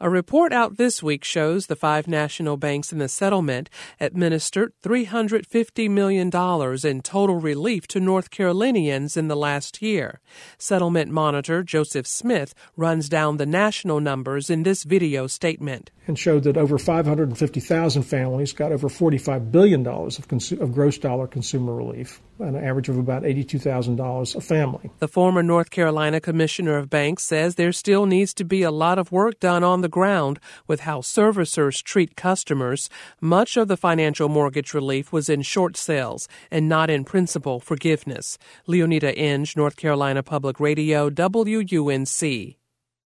A report out this week shows the 5 national banks in the settlement administered $350 million in total relief to North Carolinians in the last year. Settlement monitor Joseph Smith runs down the national numbers in this video statement. And showed that over 550,000 families got over $45 billion of gross dollar consumer relief, an average of about $82,000 a family. The former North Carolina Commissioner of Banks says there still needs to be a lot of work done on the ground with how servicers treat customers. Much of the financial mortgage relief was in short sales and not in principal forgiveness. Leonida Inge, North Carolina Public Radio, WUNC.